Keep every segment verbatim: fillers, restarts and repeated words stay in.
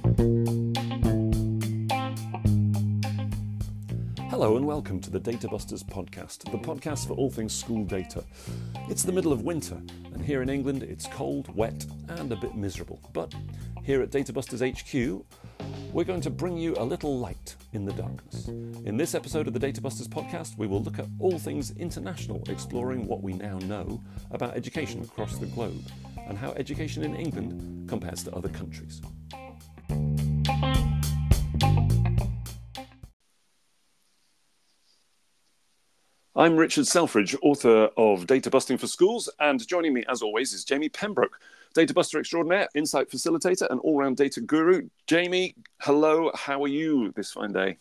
Hello and welcome to the Data Busters podcast, the podcast for all things school data. It's the middle of winter, and here in England it's cold, wet and a bit miserable. But here at Data Busters H Q, we're going to bring you a little light in the darkness. In this episode of the Data Busters podcast, we will look at all things international, exploring what we now know about education across the globe and how education in England compares to other countries. I'm Richard Selfridge, author of Data Busting for Schools, and joining me, as always, is Jamie Pembroke, Data Buster extraordinaire, insight facilitator, and all-round data guru. Jamie, hello, how are you this fine day?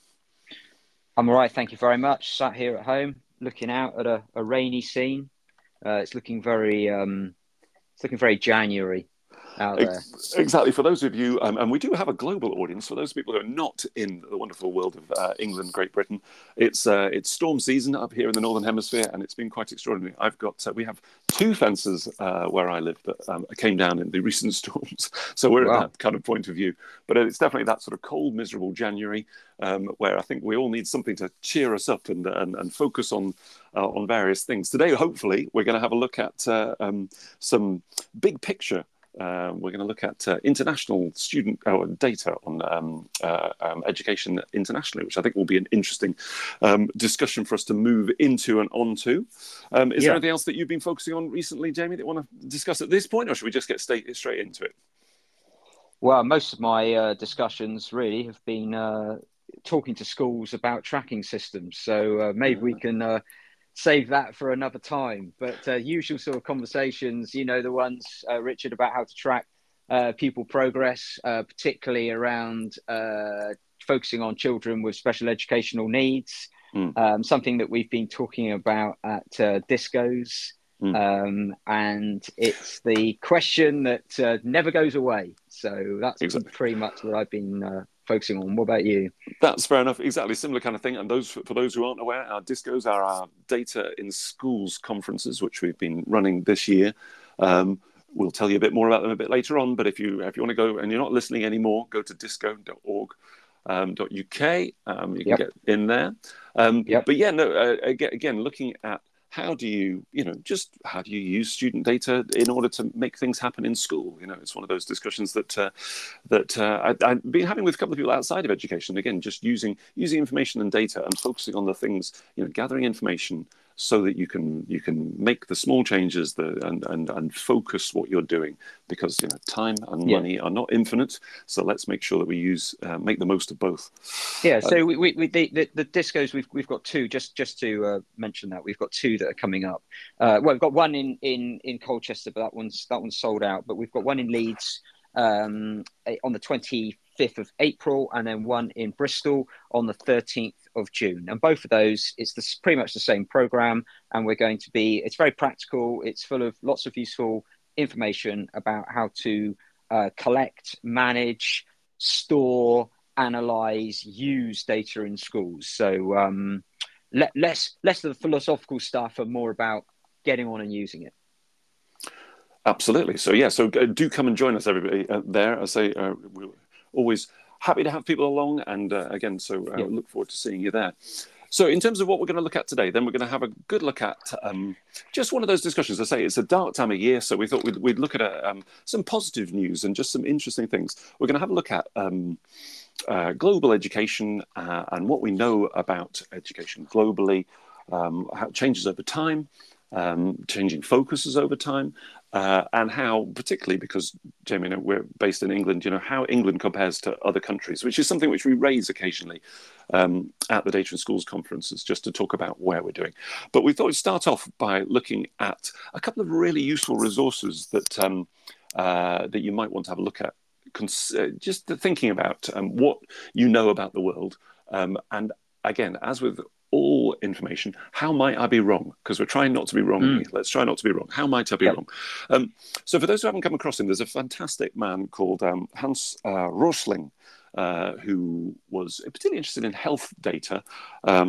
I'm all right, thank you very much. Sat here at home, looking out at a, a rainy scene. Uh, it's looking very, um, it's looking very January out there. Exactly. For those of you, um, and we do have a global audience. For those people who are not in the wonderful world of uh, England, Great Britain, it's uh, it's storm season up here in the Northern Hemisphere, and it's been quite extraordinary. I've got uh, we have two fences uh, where I live that um, came down in the recent storms, so we're Wow. at that kind of point of view. But it's definitely that sort of cold, miserable January um, where I think we all need something to cheer us up and and, and focus on uh, on various things. Today, hopefully, we're going to have a look at uh, um, some big picture. Um, we're going to look at uh, international student uh, data on um, uh, um, education internationally, which I think will be an interesting um, discussion for us to move into and onto. Um, is Yeah. there anything else that you've been focusing on recently, Jamie, that you want to discuss at this point, or should we just get straight, straight into it? Well, most of my uh, discussions really have been uh, talking to schools about tracking systems. So uh, maybe we can uh, save that for another time. But uh, usual sort of conversations, you know, the ones, uh, Richard, about how to track uh, pupil progress, uh, particularly around uh, focusing on children with special educational needs. Mm. Um, something that we've been talking about at uh, Discos. Mm. Um, and it's the question that uh, never goes away. So that's Exactly. pretty much what I've been uh, focusing on. What about you? That's fair enough. Exactly, similar kind of thing. And those, for those who aren't aware, our Discos are our Data in Schools conferences, which we've been running this year. Um, we'll tell you a bit more about them a bit later on. But if you if you want to go and you're not listening anymore, go to disco dot org. Um, .uk, um, you can Yep. get in there. Um, Yep. But yeah, no. Uh, again, again, looking at how do you, you know, just how do you use student data in order to make things happen in school? You know, it's one of those discussions that uh, that uh, I, I've been having with a couple of people outside of education. Again, just using using information and data and focusing on the things, you know, gathering information so that you can you can make the small changes the, and, and and focus what you're doing, because you know time and Yeah. money are not infinite. So let's make sure that we use uh, make the most of both. Yeah, so we, we, we the, the, the discos, we've we've got two, just just to uh, mention that, we've got two that are coming up. Uh, well, we've got one in, in, in Colchester, but that one's that one's sold out. But we've got one in Leeds um, on the twenty-fifth of April, and then one in Bristol on the thirteenth of June. And both of those, it's the, pretty much the same program, and we're going to be, it's very practical. It's full of lots of useful information about how to uh, collect, manage, store, analyze, use data in schools. So um, le- less less of the philosophical stuff and more about getting on and using it. Absolutely. So yeah, so uh, do come and join us, everybody, uh, there. I say uh, we're always happy to have people along, and uh, again, so uh, Yeah. look forward to seeing you there. So in terms of what we're going to look at today, then we're going to have a good look at um, just one of those discussions. I say it's a dark time of year, so we thought we'd, we'd look at uh, um, some positive news and just some interesting things. We're going to have a look at um, uh, global education uh, and what we know about education globally, um, how it changes over time, um, changing focuses over time, uh, and how, particularly because, Jamie, you know, we're based in England, you know, how England compares to other countries, which is something which we raise occasionally um, at the Data in Schools conferences, just to talk about where we're doing. But we thought we'd start off by looking at a couple of really useful resources that um, uh, that you might want to have a look at, Cons- uh, just thinking about um, what you know about the world. Um, and again, as with all information, how might I be wrong? Because we're trying not to be wrong. Mm. Here. Let's try not to be wrong. How might I be Yep. wrong? Um, so for those who haven't come across him, there's a fantastic man called um, Hans uh, Rosling, uh, who was particularly interested in health data, um,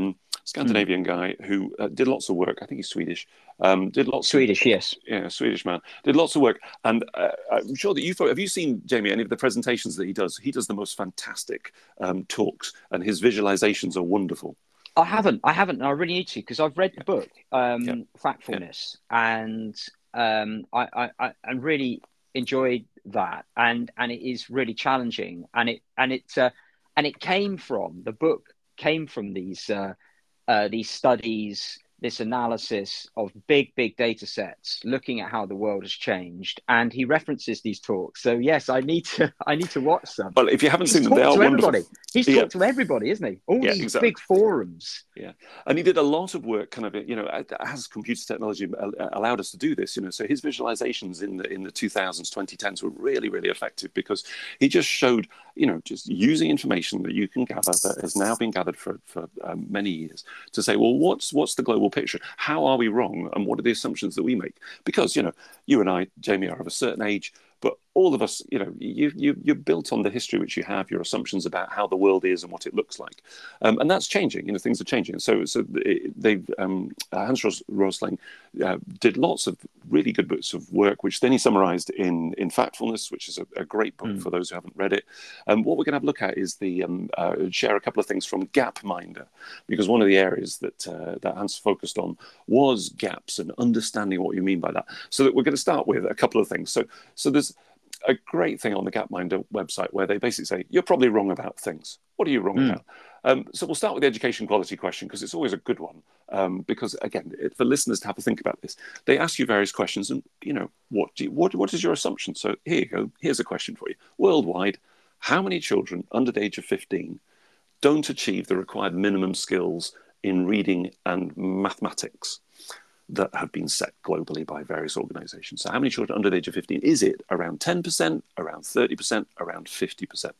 Scandinavian mm. guy who uh, did lots of work. I think he's Swedish. Um, did lots Swedish, of, yes. Yeah, Swedish man. Did lots of work. And uh, I'm sure that you've, have you seen, Jamie, any of the presentations that he does? He does the most fantastic um, talks, and his visualizations are wonderful. I haven't. I haven't. And I really need to, because I've read the book, um, yeah. Factfulness, yeah. and um, I, I, I, I really enjoyed that, and and it is really challenging, and it and it uh, and it came from the book came from these uh, uh, these studies, this analysis of big, big data sets, looking at how the world has changed. And he references these talks. So yes, I need to, I need to watch some. Well, if you haven't He's seen them, they are wonderful. Everybody. He's yeah. talked to everybody, isn't he? All yeah, these exactly. big forums. Yeah. And he did a lot of work kind of, you know, as computer technology allowed us to do this, you know, so his visualizations in the, in the two thousands, twenty tens were really, really effective, because he just showed, you know, just using information that you can gather that has now been gathered for, for um, many years to say, well, what's, what's the global picture? How are we wrong? And what are the assumptions that we make? Because, you know, you and I, Jamie, are of a certain age, but all of us, you know, you, you, you're built on the history which you have, your assumptions about how the world is and what it looks like. Um, and that's changing, you know, things are changing. So so they, um, Hans Rosling uh, did lots of really good books of work, which then he summarized in, in Factfulness, which is a, a great book mm. for those who haven't read it. And um, what we're going to have a look at is the, um, uh, share a couple of things from Gapminder, because one of the areas that, uh, that Hans focused on was gaps and understanding what you mean by that. So that we're going to start with a couple of things. So, so there's a great thing on the Gapminder website where they basically say, you're probably wrong about things. What are you wrong mm. about? Um, so we'll start with the education quality question, because it's always a good one. Um, because again, it, for listeners to have to think about this, they ask you various questions, and you know, what do you, what what is your assumption? So here you go. Here's a question for you. Worldwide, how many children under the age of fifteen don't achieve the required minimum skills in reading and mathematics that have been set globally by various organizations? So how many children under the age of fifteen? Is it around ten percent, around thirty percent, around fifty percent?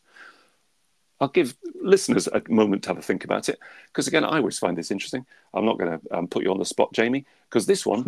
I'll give listeners a moment to have a think about it, because again, I always find this interesting. I'm not going to um, put you on the spot, Jamie, because this one,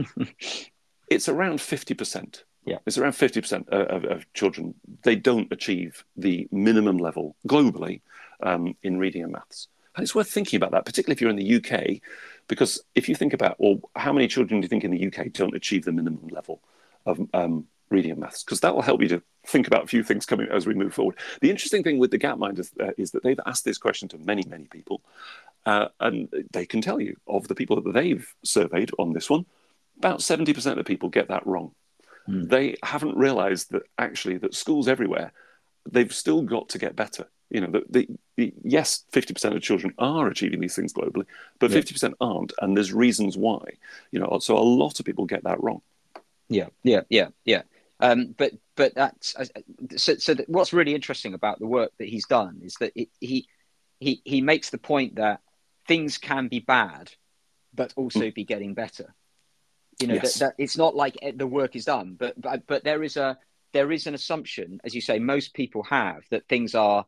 it's around fifty percent. Yeah, it's around fifty percent of, of children, they don't achieve the minimum level globally um, in reading and maths. And it's worth thinking about that, particularly if you're in the U K, because if you think about, well, how many children do you think in the U K don't achieve the minimum level of um, reading and maths? Because that will help you to think about a few things coming as we move forward. The interesting thing with the Gapminder is, uh, is that they've asked this question to many, many people, uh, and they can tell you, of the people that they've surveyed on this one, about seventy percent of people get that wrong. Mm. They haven't realized that actually that schools everywhere, they've still got to get better. You know, the, the, the, yes, fifty percent of children are achieving these things globally, but fifty percent yeah. aren't, and there's reasons why. You know, so a lot of people get that wrong. Yeah, yeah, yeah, yeah. Um, but but that's uh, so. So that what's really interesting about the work that he's done is that it, he he he makes the point that things can be bad, but also mm. be getting better. You know, yes. that, that it's not like the work is done, but but but there is a there is an assumption, as you say, most people have, that things are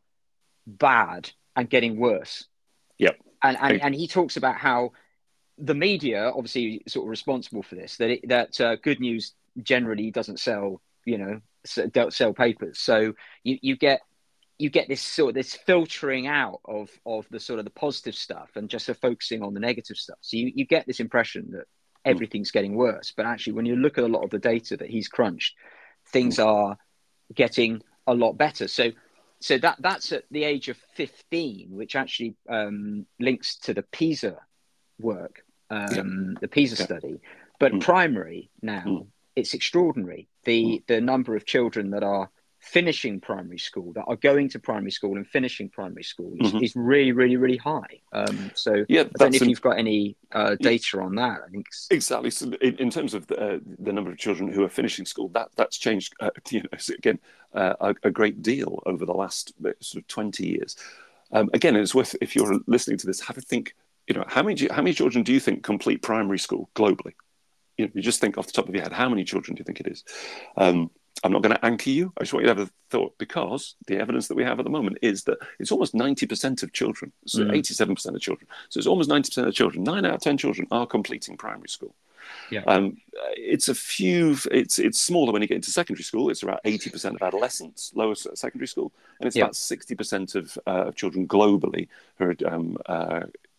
bad and getting worse. Yep. And and, and he talks about how the media, obviously, sort of responsible for this. That it, that uh, good news generally doesn't sell, you know, don't sell papers. So you, you get you get this sort of this filtering out of of the sort of the positive stuff and just focusing on the negative stuff. So you, you get this impression that everything's getting worse. But actually, when you look at a lot of the data that he's crunched, things are getting a lot better. So so that that's at the age of fifteen, which actually um, links to the PISA work, um, yeah. the PISA yeah. study. But mm. primary now, mm. it's extraordinary. The mm. the number of children that are finishing primary school, that are going to primary school and finishing primary school is, mm-hmm. is really, really, really high. Um, so yeah, I don't know if an, you've got any uh, data yeah, on that. I think exactly. So in, in terms of the, uh, the number of children who are finishing school, that that's changed uh, you know, again uh, a, a great deal over the last sort of twenty years. Um, again, it's worth, if you're listening to this, have a think. You know, how many how many children do you think complete primary school globally? You know, you just think off the top of your head, how many children do you think it is? Um, I'm not going to anchor you. I just want you to have a thought, because the evidence that we have at the moment is that it's almost ninety percent of children, so mm. eighty-seven percent of children. So it's almost ninety percent of children. Nine out of ten children are completing primary school. Yeah. Um, it's a few, it's it's smaller when you get into secondary school. It's about eighty percent of adolescents, lower secondary school. And it's yeah. about sixty percent of uh, children globally who are um, uh,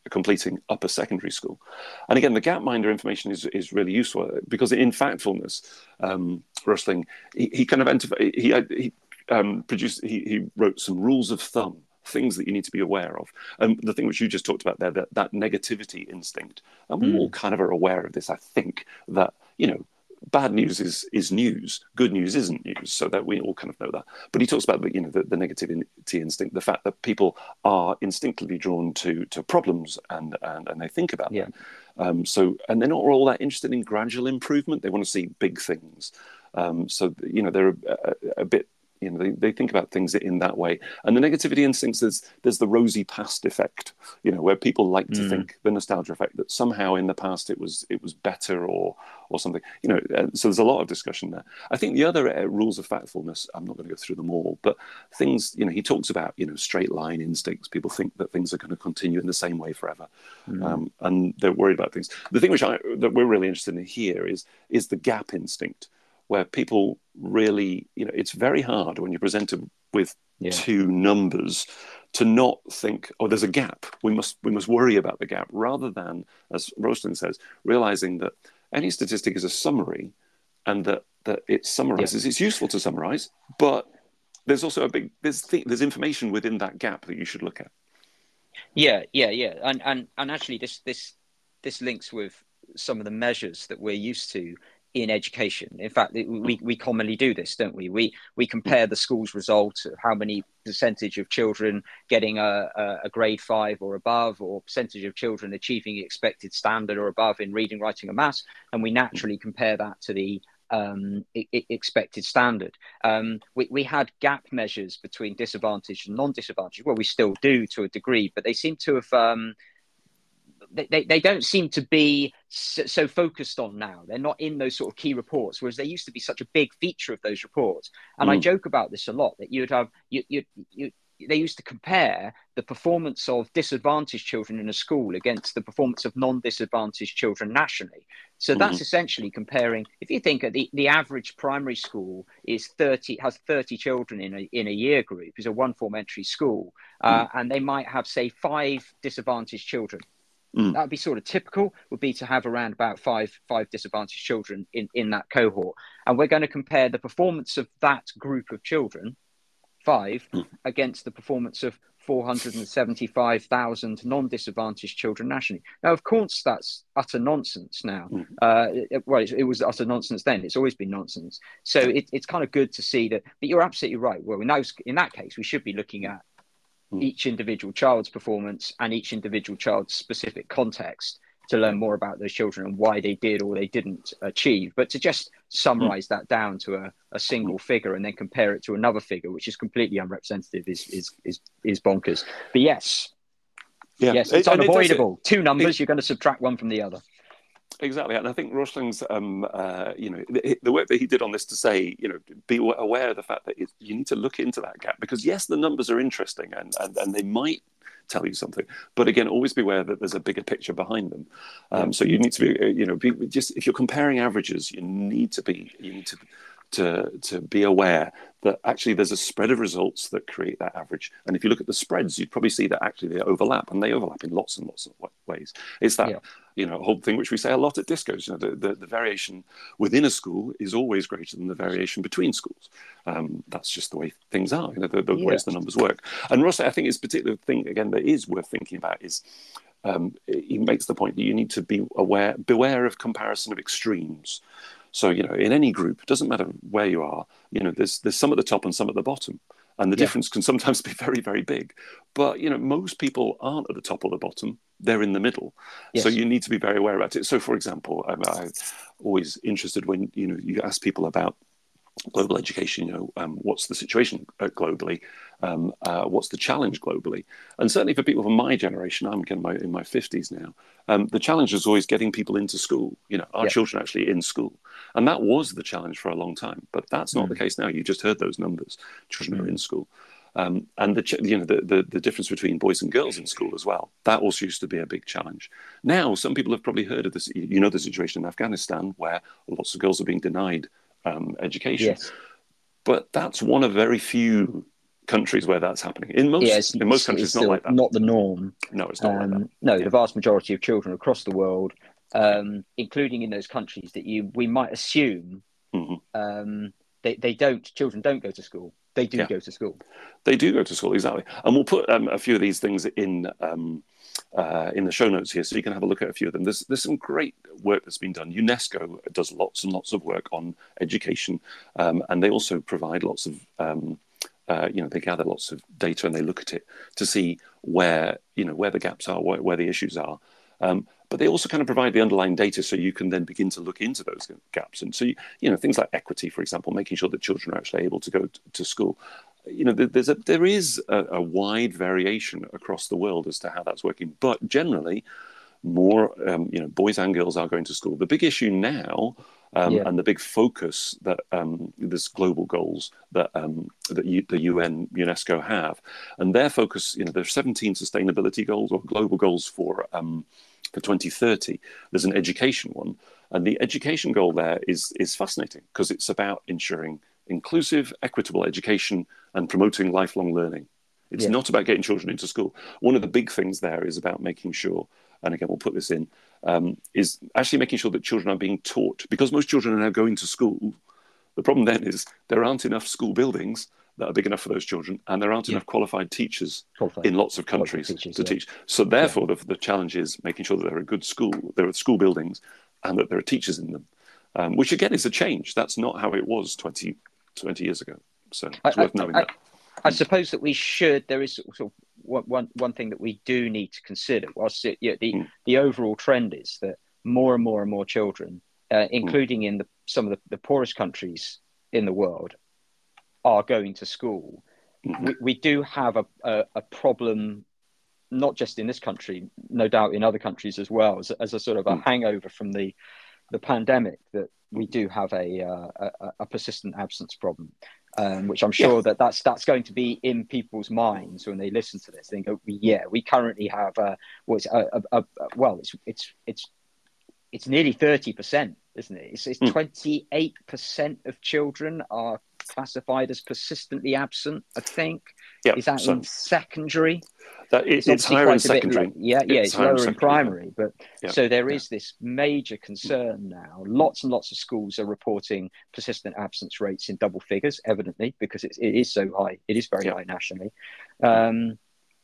completing upper secondary school. And again, the Gapminder information is, is really useful because in Factfulness, um, Rusling, he, he kind of he, he um, produced, he, he wrote some rules of thumb, things that you need to be aware of. And the thing which you just talked about there, that, that negativity instinct, and we mm. all kind of are aware of this, I think, that, you know, bad news is is news, good news isn't news, so that we all kind of know that. But he talks about the, you know, the, the negativity instinct, the fact that people are instinctively drawn to to problems and and, and they think about yeah. them. Um, so, and they're not all that interested in gradual improvement. They want to see big things. Um, so, you know, they're a, a, a bit, you know, they, they think about things in that way. And the negativity instincts, there's, there's the rosy past effect, you know, where people like to mm. think, the nostalgia effect, that somehow in the past it was it was better or or something, you know. Uh, so there's a lot of discussion there. I think the other uh, rules of Factfulness, I'm not going to go through them all, but things, you know, he talks about, you know, straight line instincts. People think that things are going to continue in the same way forever. Mm. Um, and they're worried about things. The thing which I, that we're really interested in here is is the gap instinct, where people really, you know, it's very hard when you're presented with yeah. two numbers to not think, oh, there's a gap. We must we must worry about the gap, rather than, as Rosling says, realizing that any statistic is a summary, and that that it summarizes. Yeah. It's useful to summarize, but there's also a big there's th- there's information within that gap that you should look at. Yeah, yeah, yeah, and and and actually, this this this links with some of the measures that we're used to in education. In fact, we, we commonly do this, don't we? We we compare the school's results of how many percentage of children getting a, a, a grade five or above, or percentage of children achieving the expected standard or above in reading, writing, and maths, and we naturally compare that to the um, I- I expected standard. Um, we, we had gap measures between disadvantaged and non-disadvantaged. Well, we still do to a degree, but they seem to have um, They, they don't seem to be so, so focused on now. They're not in those sort of key reports, whereas they used to be such a big feature of those reports. And mm. I joke about this a lot, that you'd have, you, you, you, they used to compare the performance of disadvantaged children in a school against the performance of non-disadvantaged children nationally. So that's mm. essentially comparing, if you think of the, the average primary school is thirty, has thirty children in a, in a year group, is a one form entry school, uh, mm. and they might have, say, five disadvantaged children. Mm. That would be sort of typical, would be to have around about five five disadvantaged children in, in that cohort. And we're going to compare the performance of that group of children, five, mm. against the performance of four hundred seventy-five thousand non-disadvantaged children nationally. Now, of course, that's utter nonsense now. Mm. Uh, it, well, it, it was utter nonsense then. It's always been nonsense. So it, it's kind of good to see that. But you're absolutely right. Well, in, those, in that case, we should be looking at each individual child's performance and each individual child's specific context to learn more about those children and why they did or they didn't achieve. But to just summarize that down to a, a single figure and then compare it to another figure, which is completely unrepresentative, is is is, is bonkers. But yes, yeah. yes, it's it, unavoidable. It Two numbers, it, you're going to subtract one from the other. Exactly, and I think Rosling's, um, uh, you know, the, the work that he did on this to say, you know, be aware of the fact that it, you need to look into that gap, because yes, the numbers are interesting and, and, and they might tell you something, but again, always be aware that there's a bigger picture behind them. Um, yeah. So you need to be, you know, be, just if you're comparing averages, you need to be, you need to. To, to be aware that actually there's a spread of results that create that average. And if you look at the spreads, you'd probably see that actually they overlap, and they overlap in lots and lots of ways. It's that, yeah. you know, whole thing which we say a lot at Discos, you know, the, the, the variation within a school is always greater than the variation between schools. Um, that's just the way things are, you know, the, the yeah. ways the numbers work. And Ross, I think his particular thing, again, that is worth thinking about is um, he makes the point that you need to be aware, beware of comparison of extremes. So, you know, in any group, it doesn't matter where you are, you know, there's there's some at the top and some at the bottom. And the yeah. difference can sometimes be very, very big. But, you know, most people aren't at the top or the bottom. They're in the middle. Yes. So you need to be very aware about it. So, for example, I'm, I'm always interested when, you know, you ask people about global education, you know, um, what's the situation uh, globally? Um, uh, what's the challenge globally? And certainly for people from my generation, I'm in my, in my fifties now, um, the challenge is always getting people into school. You know, our yeah. children actually in school. And that was the challenge for a long time. But that's not mm. the case now. You just heard those numbers. Children mm. are in school. Um, and the, you know, the, the, the difference between boys and girls in school as well. That also used to be a big challenge. Now, some people have probably heard of this. You know, the situation in Afghanistan where lots of girls are being denied um, education. Yes. But that's one of very few countries where that's happening. In most Yeah, it's, in most it's, countries, it's it's not still like that. not the norm. No, it's not like that. Um, no, Yeah. the vast majority of children across the world, um, including in those countries that you we might assume hmm um, they they don't children don't go to school. They do Yeah. go to school. They do go to school, exactly. And we'll put um, a few of these things in um, uh, in the show notes here, so you can have a look at a few of them. There's there's some great work that's been done. UNESCO does lots and lots of work on education, um, and they also provide lots of um, uh, you know they gather lots of data and they look at it to see where you know where the gaps are, where, where the issues are. Um, but they also kind of provide the underlying data so you can then begin to look into those gaps. And so, you, you know, things like equity, for example, making sure that children are actually able to go to, to school. You know, there's a, there is a, a wide variation across the world as to how that's working. But generally, more, um, you know, boys and girls are going to school. The big issue now um, Yeah. and the big focus that um, this global goals that um, that U, the U N, UNESCO have, and their focus, you know, there's seventeen sustainability goals or global goals for um, for twenty thirty. There's an education one, and the education goal there is is fascinating because it's about ensuring inclusive, equitable education and promoting lifelong learning. It's Yeah. not about getting children into school. One of the big things there is about making sure, and again, we'll put this in, um, is actually making sure that children are being taught. Because most children are now going to school, the problem then is there aren't enough school buildings that are big enough for those children, and there aren't Yeah. enough qualified teachers Qualified. in lots of countries teachers, to yeah. teach. So therefore, the, the challenge is making sure that there are good school, there are school buildings, and that there are teachers in them, um, which again is a change. That's not how it was twenty, twenty years ago. So it's I, worth I, knowing I, that. I suppose that we should. There is sort of one, one, one thing that we do need to consider. Whilst it, yeah, the Mm. the overall trend is that more and more and more children, uh, Mm. including in the, some of the, the poorest countries in the world, are going to school. Mm-hmm. We, we do have a, a, a problem, not just in this country, no doubt in other countries as well, as, as a sort of a Mm. hangover from the the pandemic, that we do have a uh, a, a persistent absence problem. Um, which I'm sure Yeah. that that's that's going to be in people's minds when they listen to this. They go, yeah, we currently have uh, what's a, a, a, well, it's it's it's it's nearly thirty percent, isn't it? It's, it's Mm. twenty-eight percent of children are classified as persistently absent, I think. Yeah. Is that So in secondary? that it, It's it's obviously higher in quite a bit. secondary. Yeah, yeah, It's it's higher in lower in secondary, yeah. primary, but Yeah. so there Yeah. is this major concern now. Lots and lots of schools are reporting persistent absence rates in double figures, evidently, because it's, it is so high. It is very Yeah. high nationally. Um,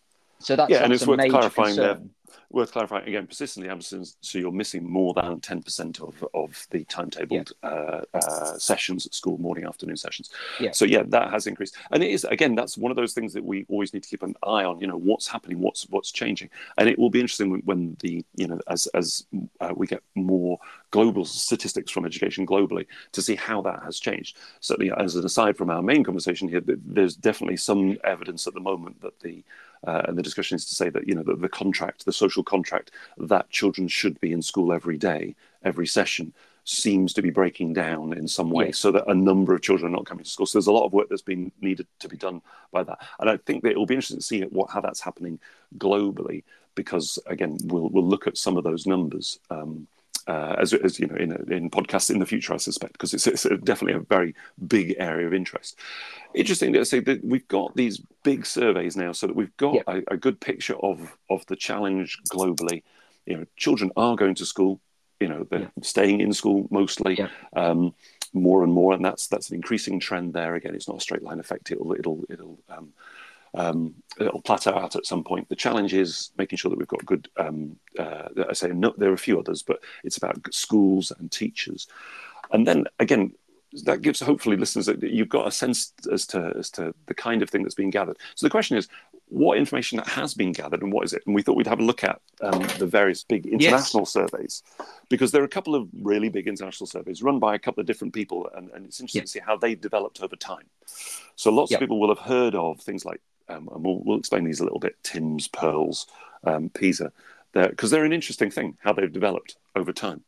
so that's, Yeah, and that's it's a worth major clarifying there. concern. Worth clarifying again, persistently absent, so you're missing more than ten percent of, of the timetabled yeah. uh, uh, sessions at school, morning, afternoon sessions. Yeah. So yeah, that has increased. And it is, again, that's one of those things that we always need to keep an eye on, you know, what's happening, what's what's changing. And it will be interesting when, when the, you know, as, as uh, we get more global statistics from education globally to see how that has changed. So you know, as an aside from our main conversation here, there's definitely some evidence at the moment that the Uh, and the discussion is to say that, you know, the, the contract, the social contract that children should be in school every day, every session, seems to be breaking down in some way, Yes. so that a number of children are not coming to school. So there's a lot of work that's been needed to be done by that. And I think that it will be interesting to see what, how that's happening globally, because, again, we'll, we'll look at some of those numbers um, uh, as, as, you know, in, in podcasts in the future, I suspect, because it's, it's definitely a very big area of interest. Interesting to say that we've got these big surveys now, so that we've got Yeah. a, a good picture of of the challenge globally. You know, children are going to school. You know, they're yeah. staying in school mostly, yeah. um, more and more, and that's that's an increasing trend there. Again, it's not a straight line effect. It'll it'll it'll um, um, it'll plateau out at some point. The challenge is making sure that we've got good. Um, uh, I say no, there are a few others, but it's about schools and teachers, and then again. That gives hopefully listeners that you've got a sense as to as to the kind of thing that's being gathered. So the question is, what information that has been gathered and what is it? And we thought we'd have a look at um, the various big international yes. surveys, because there are a couple of really big international surveys run by a couple of different people, and, and it's interesting yes. to see how they developed over time. So lots yep. of people will have heard of things like, um, and we'll, we'll explain these a little bit, TIMSS, PIRLS, um, PISA, because they're an interesting thing, how they've developed over time.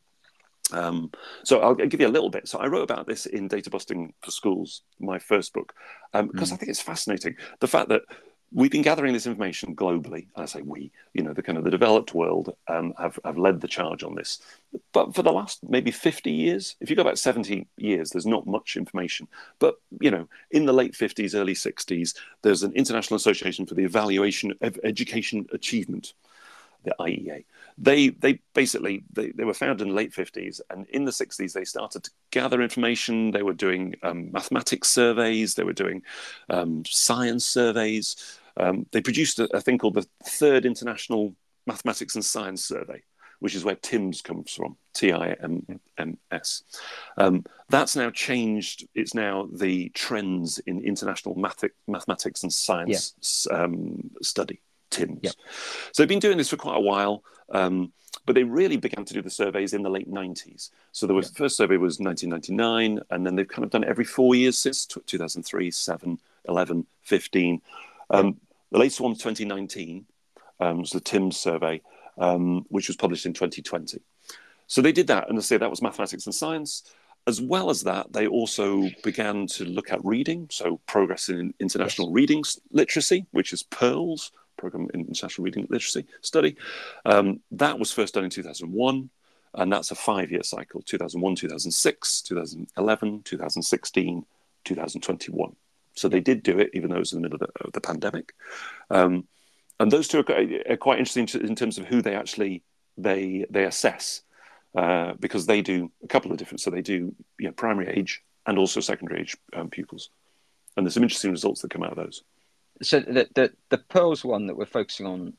Um, so I'll give you a little bit. So I wrote about this in Data Busting for Schools, my first book, um, because mm. I think it's fascinating. The fact that we've been gathering this information globally. I say we, you know, the kind of the developed world um, have, have led the charge on this. But for the last maybe fifty years, if you go back seventy years, there's not much information. But, you know, in the late fifties, early sixties, there's an International Association for the Evaluation of Education Achievement, the I E A. They they basically, they, they were founded in the late fifties, and in the sixties, they started to gather information. They were doing um, mathematics surveys. They were doing um, science surveys. Um, they produced a, a thing called the Third International Mathematics and Science Survey, which is where TIMSS comes from, T I M M S. Um, that's now changed. It's now the Trends in International Math Mathematics and Science yeah. um, Study, TIMSS. Yep. So they've been doing this for quite a while, um, but they really began to do the surveys in the late nineties. So there was yep. the first survey was nineteen ninety-nine, and then they've kind of done it every four years since two thousand three, seven, eleven, fifteen. Um, yep. The latest one was twenty nineteen, um, was the TIMSS survey, um, which was published in twenty twenty. So they did that, and they say that was mathematics and science. As well as that, they also began to look at reading, so progress in international yes. reading literacy, which is PIRLS, Program in International Reading Literacy Study. Um, that was first done in two thousand one, and that's a five-year cycle, two thousand one, two thousand six, two thousand eleven, two thousand sixteen, two thousand twenty-one. So they did do it, even though it was in the middle of the, of the pandemic. Um, and those two are, are quite interesting to, in terms of who they actually, they, they assess, uh, because they do a couple of different, so they do you know, primary age and also secondary age um, pupils. And there's some interesting results that come out of those. So the, the, the PIRLS one that we're focusing on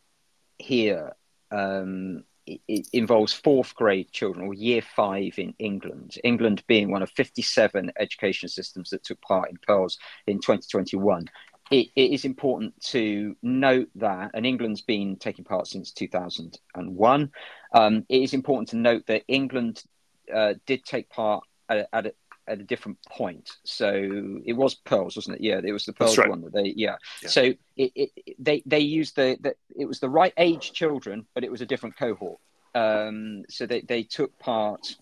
here, um, it, it involves fourth grade children, or year five in England, England being one of fifty-seven education systems that took part in PIRLS in twenty twenty-one. It, it is important to note that, and England's been taking part since two thousand one, um, it is important to note that England uh, did take part at, at, a, at a different point. So it was PIRLS, wasn't it? Yeah, it was the PIRLS right. one that they, yeah. yeah. So it, it, they, they used the, the, it was the right age children, but it was a different cohort. Um, so they, they took part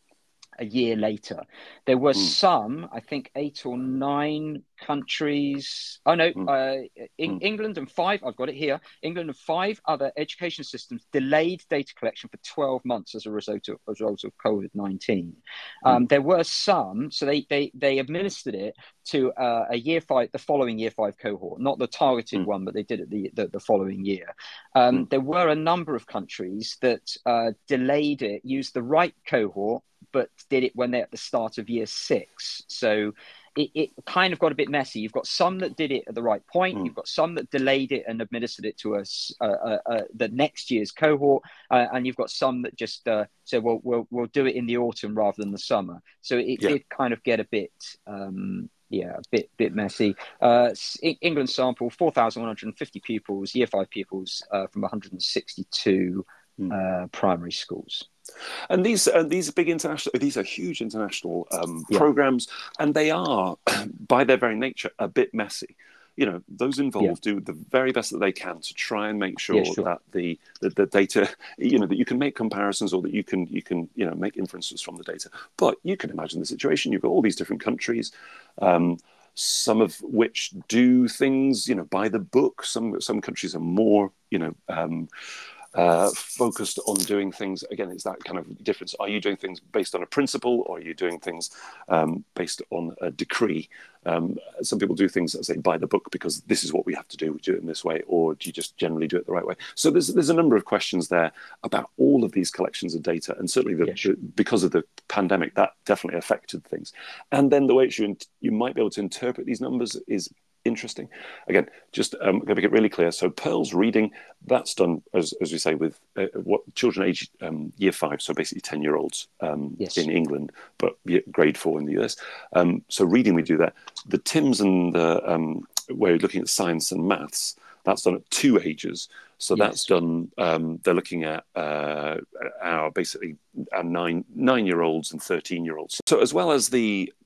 a year later. There were mm. some, I think eight or nine countries. Oh no, mm. uh, in, mm. England and five, I've got it here. England and five other education systems delayed data collection for twelve months as a result of, as a result of COVID nineteen. Mm. Um, there were some, so they, they, they administered it to uh, a year five, the following year five cohort, not the targeted mm. one, but they did it the, the, the following year. Um, mm. There were a number of countries that uh, delayed it, used the right cohort, but did it when they're at the start of year six. So it, it kind of got a bit messy. You've got some that did it at the right point. Mm. You've got some that delayed it and administered it to us uh, uh, uh, the next year's cohort. Uh, and you've got some that just uh, said, well, we'll we'll do it in the autumn rather than the summer. So it yeah. did kind of get a bit, um, yeah, a bit bit messy. Uh, England sample, four thousand one hundred fifty pupils, year five pupils uh, from one hundred sixty-two mm. uh, primary schools. And these uh, these big international, these are huge international um, yeah. programs, and they are, by their very nature, a bit messy. You know, those involved yeah. do the very best that they can to try and make sure yeah, sure. that the, the the data, you know, that you can make comparisons or that you can you can you know make inferences from the data. But you can imagine the situation. You've got all these different countries. Um, some of which do things, you know, by the book. Some some countries are more, you know, um, uh, focused on doing things. Again, it's that kind of difference. Are you doing things based on a principle, or are you doing things um, based on a decree? Um, some people do things that say by the book because this is what we have to do. We do it in this way, or do you just generally do it the right way? So there's there's a number of questions there about all of these collections of data, and certainly the, yeah. the, because of the pandemic, that definitely affected things. And then the way it you you might be able to interpret these numbers is interesting. Again, just um, going to make it really clear. So PIRLS reading, that's done, as, as we say, with uh, what children age um, year five, so basically ten-year-olds um, yes. in England, but grade four in the U S. Um, so reading, we do that. The TIMSS and the um, where you're looking at science and maths, that's done at two ages. So yes. that's done, um, they're looking at uh, our basically our nine, nine-year-olds and thirteen-year-olds. So as well as the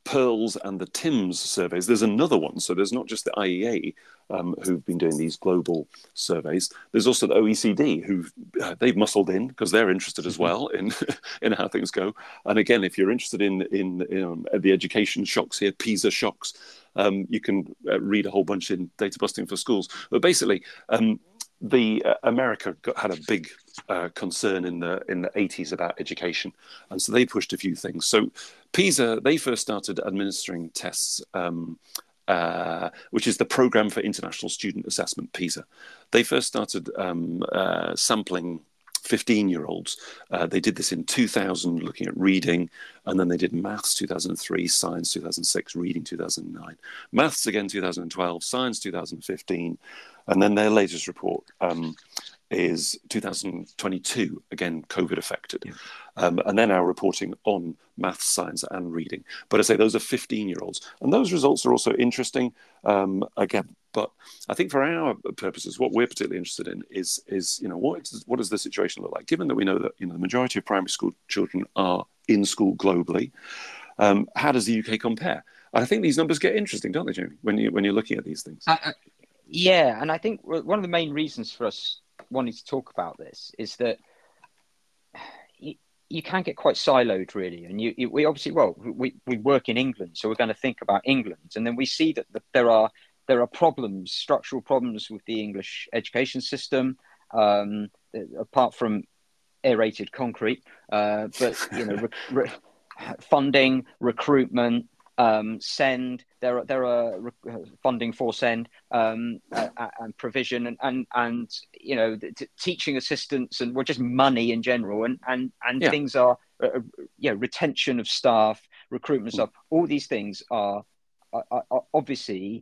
Pearls and the TIMSS surveys. There's another one. So there's not just the I E A um, who've been doing these global surveys. There's also the O E C D who uh, they've muscled in because they're interested as well in in how things go. And again, if you're interested in in, in um, the education shocks here, PISA shocks, um, you can uh, read a whole bunch in Data Busting for Schools. But basically, um, the uh, America got, had a big uh, concern in the in the eighties about education, and so they pushed a few things. So PISA, they first started administering tests, um, uh, which is the Program for International Student Assessment, PISA. They first started um, uh, sampling fifteen-year-olds. Uh, they did this in two thousand, looking at reading, and then they did maths two thousand three, science two thousand six, reading two thousand nine, maths again two thousand twelve, science two thousand fifteen, and then their latest report um, is two thousand twenty-two, again COVID affected, yeah. um, and they're now reporting on maths, science, and reading. But I say those are fifteen-year-olds, and those results are also interesting. Um, again. But I think for our purposes, what we're particularly interested in is, is you know, what, is, what does the situation look like? Given that we know that, you know, the majority of primary school children are in school globally, um, how does the U K compare? And I think these numbers get interesting, don't they, Jamie, when, you, when you're looking at these things? Uh, uh, yeah, and I think one of the main reasons for us wanting to talk about this is that you, you can get quite siloed, really. And you, you, we obviously, well, we, we work in England, so we're going to think about England. And then we see that, that there are There are problems, structural problems with the English education system, um, apart from aerated concrete. Uh, but you know, re- re- funding, recruitment, um, SEND. There are there are re- funding for SEND um, uh, and provision, and and and you know, t- teaching assistants, and well, just money in general, and and and yeah. things are, uh, yeah, retention of staff, recruitment of staff. All these things are, are, are obviously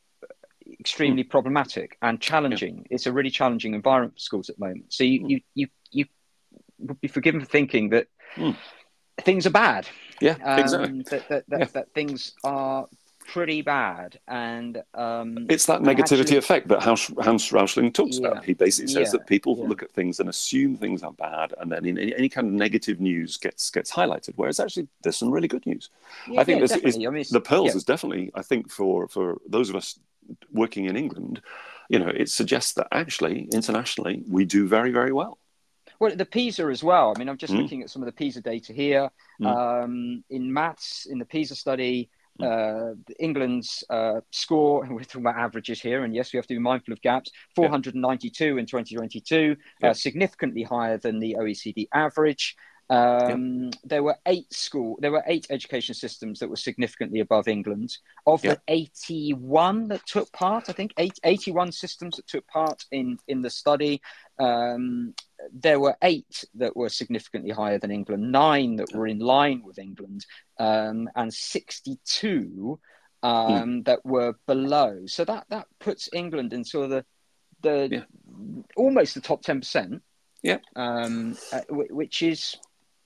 extremely mm. problematic and challenging. Yeah. It's a really challenging environment for schools at the moment. So you mm. you, you you would be forgiven for thinking that mm. things are bad. Yeah, um, exactly. That that that, yeah. that things are pretty bad, and um, it's that negativity actually, effect that Hans, Hans Rauschning talks yeah, about. He basically says yeah, that people yeah. look at things and assume things are bad, and then in any, any kind of negative news gets gets highlighted. Whereas actually, there's some really good news. Yeah, I think yeah, this is, I mean, the Pearls yeah. is definitely. I think for for those of us working in England, you know, it suggests that actually internationally we do very very well. Well, the PISA as well. I mean, I'm just mm. looking at some of the PISA data here. Mm. Um, in maths, in the PISA study, uh, England's uh, score, and we're talking about averages here, and yes, we have to be mindful of gaps, four hundred ninety-two yeah. in twenty twenty-two, yeah. uh, significantly higher than the O E C D average. Um, yeah. There were eight school, there were eight education systems that were significantly above England. Of yeah. the eighty-one that took part, I think eight, eighty-one systems that took part in, in the study, um, there were eight that were significantly higher than England, nine that were in line with England, um, and sixty-two um, mm. that were below. So that, that puts England in sort of the, the yeah. almost the top ten percent. Yeah. Um, uh, which is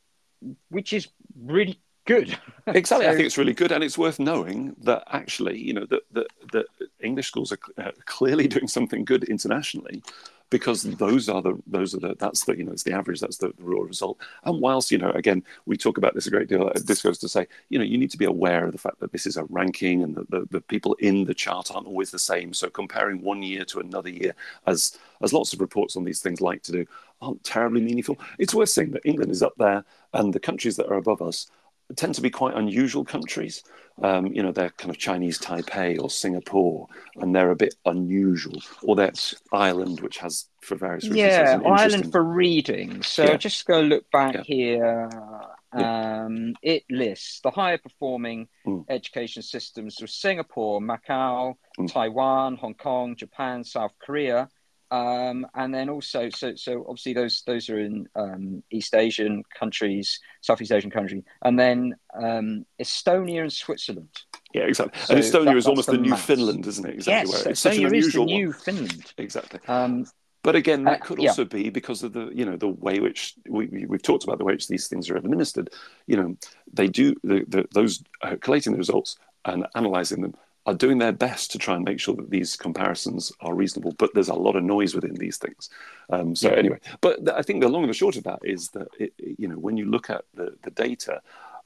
which is really good. Exactly. So, I think it's really good, and it's worth knowing that actually, you know, that the, the English schools are uh, clearly doing something good internationally, because those are the those are the that's the you know it's the average, that's the, the real result. And whilst, you know, again, we talk about this a great deal, this goes to say, you know, you need to be aware of the fact that this is a ranking, and that the, the people in the chart aren't always the same. So comparing one year to another year, as as lots of reports on these things like to do, aren't terribly meaningful. It's worth saying that England is up there, and the countries that are above us tend to be quite unusual countries. Um, you know, they're kind of Chinese Taipei or Singapore, and they're a bit unusual. Or that's Ireland, which has, for various reasons, yeah, an interesting... Ireland for reading. So yeah. just go look back yeah. here. Yeah. Um, it lists the higher performing mm. education systems of Singapore, Macau, mm. Taiwan, Hong Kong, Japan, South Korea. Um, and then also, so so obviously those those are in um, East Asian countries, Southeast Asian countries, and then um, Estonia and Switzerland. Yeah, exactly. So and Estonia that, is almost the, the new maths. Finland, isn't it? Exactly. Yes, where it's Estonia such an unusual is the new one. Finland. Exactly. Um, but again, that uh, could yeah. also be because of the, you know, the way which we, we, we've talked about the way which these things are administered. You know, they do the, the, those uh, collating the results and analysing them are doing their best to try and make sure that these comparisons are reasonable, but there's a lot of noise within these things. Um, so yeah. anyway, but th- I think the long and the short of that is that, it, you know, when you look at the, the data,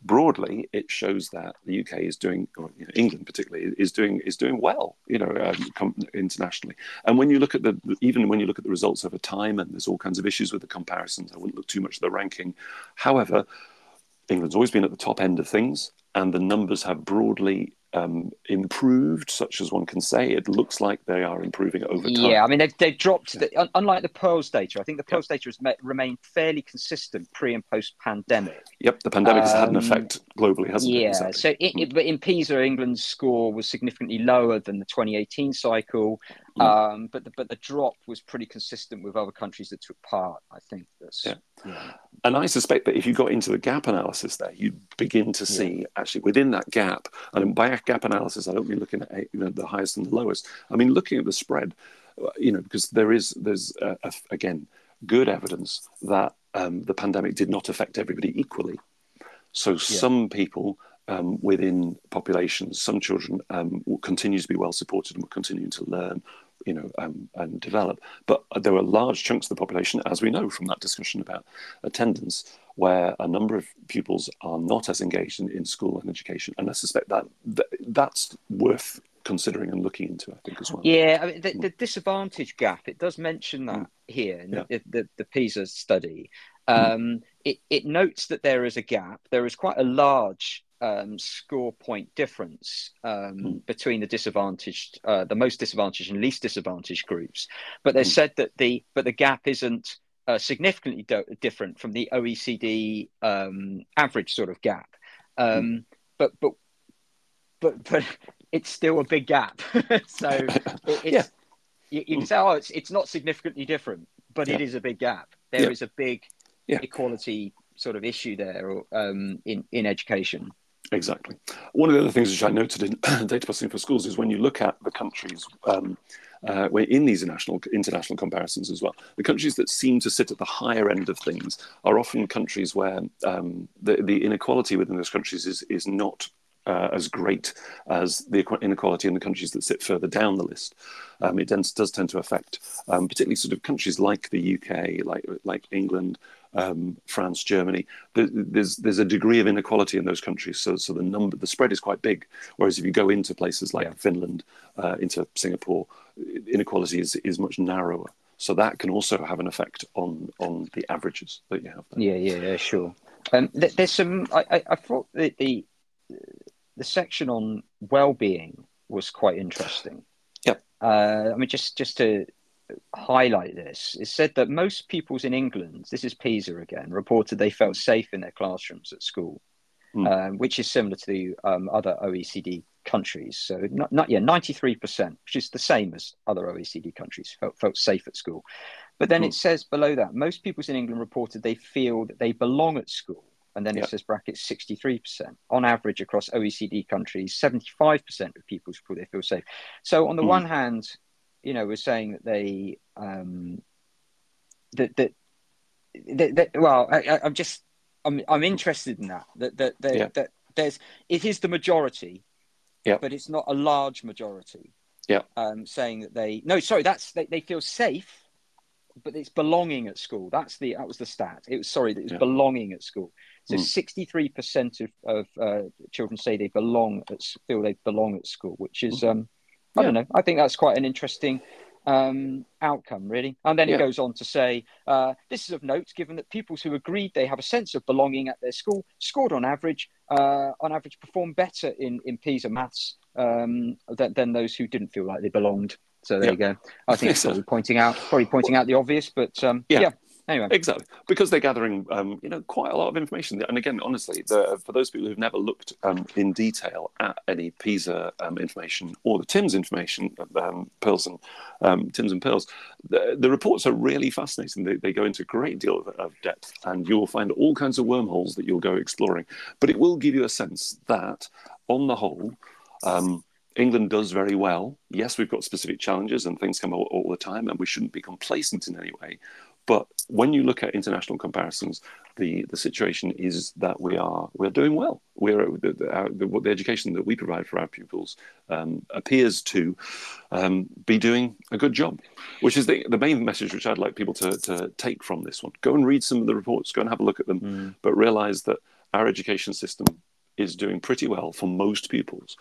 broadly, it shows that the U K is doing, or you know, England particularly, is doing is doing well, you know, um, internationally. And when you look at the, even when you look at the results over time, and there's all kinds of issues with the comparisons, I wouldn't look too much at the ranking. However, England's always been at the top end of things, and the numbers have broadly um, improved, such as one can say. It looks like they are improving over time. Yeah, I mean, they've, they've dropped, yeah. the, unlike the Pearls data, I think the Pearls yeah. data has met, remained fairly consistent pre and post pandemic. Yep, the pandemic um, has had an effect globally, hasn't yeah, it? Yeah, exactly. so it, mm. it, but in PISA, England's score was significantly lower than the twenty eighteen cycle, mm. um, but, the, but the drop was pretty consistent with other countries that took part, I think. That's, yeah. yeah. And I suspect that if you got into the gap analysis there, you'd begin to see yeah. actually within that gap, and by gap analysis, I don't mean looking at you know, the highest and the lowest. I mean looking at the spread, you know, because there is, there's uh, a, again, good evidence that um, the pandemic did not affect everybody equally. So yeah. some people um, within populations, some children um, will continue to be well supported and will continue to learn, you know, um, and develop. But there were large chunks of the population, as we know from that discussion about attendance, where a number of pupils are not as engaged in, in school and education. And I suspect that, that that's worth considering and looking into, I think, as well. Yeah, I mean, the, the disadvantage gap, it does mention that mm. here in yeah. the, the, the PISA study. Um, mm. it, it notes that there is a gap. There is quite a large um, score point difference um, mm. between the disadvantaged, uh, the most disadvantaged and least disadvantaged groups. But they mm. said that the, but the gap isn't uh, significantly do- different from the O E C D um, average sort of gap. Um, mm. But, but, but, but, it's still a big gap. so it, it's, yeah. you, you can say, oh, it's it's not significantly different, but yeah. it is a big gap. There yeah. is a big yeah. equality sort of issue there um, in, in education. Exactly. One of the other things which I noted in Data Busting for Schools is when you look at the countries, um, uh, in these international, international comparisons as well, the countries that seem to sit at the higher end of things are often countries where um, the, the inequality within those countries is, is not Uh, as great as the inequality in the countries that sit further down the list. Um, it tends, does tend to affect um, particularly sort of countries like the U K, like like England, um, France, Germany. There's there's a degree of inequality in those countries, so so the number the spread is quite big. Whereas if you go into places like yeah. Finland, uh, into Singapore, inequality is is much narrower. So that can also have an effect on on the averages that you have there. Yeah, yeah, yeah, sure. Um, th- there's some. I, I, I thought that the the section on well-being was quite interesting. Yeah. Uh, I mean, just just to highlight this, it said that most pupils in England, this is PISA again, reported they felt safe in their classrooms at school, mm. um, which is similar to um, other O E C D countries. So, not, not yeah, ninety-three percent, which is the same as other O E C D countries, felt, felt safe at school. But then mm. it says below that, most pupils in England reported they feel that they belong at school. And then it yep. says brackets sixty-three percent. On average, across O E C D countries, seventy-five percent of people feel they feel safe. So on the mm. one hand, you know, we're saying that they, um, that, that, that, that well, I, I'm just, I'm, I'm interested in that, that, that, that, yeah. that there's, it is the majority, yeah. but it's not a large majority. Yeah. Um, saying that they, no, sorry, that's, they, they feel safe, but it's belonging at school. That's the, that was the stat. It was, sorry, it was yeah. belonging at school. So sixty-three percent of, of uh, children say they belong at, feel they belong at school, which is, um, I yeah. don't know. I think that's quite an interesting um, outcome, really. And then yeah. it goes on to say, uh, this is of note, given that pupils who agreed they have a sense of belonging at their school scored on average, uh, on average performed better in, in PISA maths um, than, than those who didn't feel like they belonged. So there yeah. you go. I think it's probably pointing out, probably pointing out the obvious, but um, yeah. yeah. Anyway. Exactly, because they're gathering, um, you know, quite a lot of information. And again, honestly, the, for those people who've never looked um, in detail at any PISA um, information or the TIMSS information, um, Pearls and um, TIMSS and Pearls, the, the reports are really fascinating. They, they go into a great deal of, of depth, and you will find all kinds of wormholes that you'll go exploring. But it will give you a sense that, on the whole, um, England does very well. Yes, we've got specific challenges and things come all, all the time, and we shouldn't be complacent in any way. But when you look at international comparisons, the, the situation is that we are we're doing well. We're the, the, our, the, the education that we provide for our pupils um, appears to um, be doing a good job, which is the, the main message which I'd like people to, to take from this one. Go and read some of the reports, go and have a look at them, mm. but realise that our education system is doing pretty well for most pupils.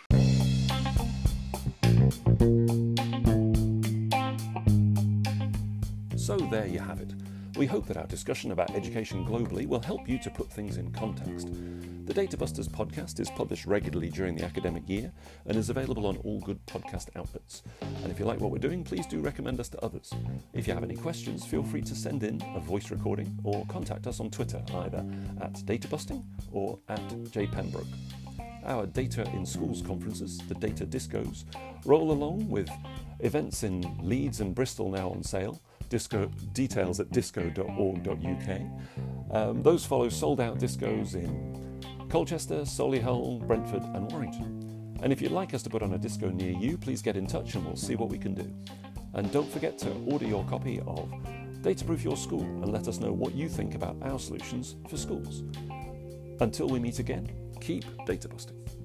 So there you have it. We hope that our discussion about education globally will help you to put things in context. The Data Busters podcast is published regularly during the academic year and is available on all good podcast outlets. And if you like what we're doing, please do recommend us to others. If you have any questions, feel free to send in a voice recording or contact us on Twitter, either at databusting or at jpembroke. Our Data in Schools conferences, the Data Discos, roll along with events in Leeds and Bristol now on sale. Disco details at disco dot org dot U K. Um, those follow sold-out discos in Colchester, Solihull, Brentford and Warrington. And if you'd like us to put on a disco near you, please get in touch and we'll see what we can do. And don't forget to order your copy of Dataproof Your School and let us know what you think about our solutions for schools. Until we meet again, keep data busting.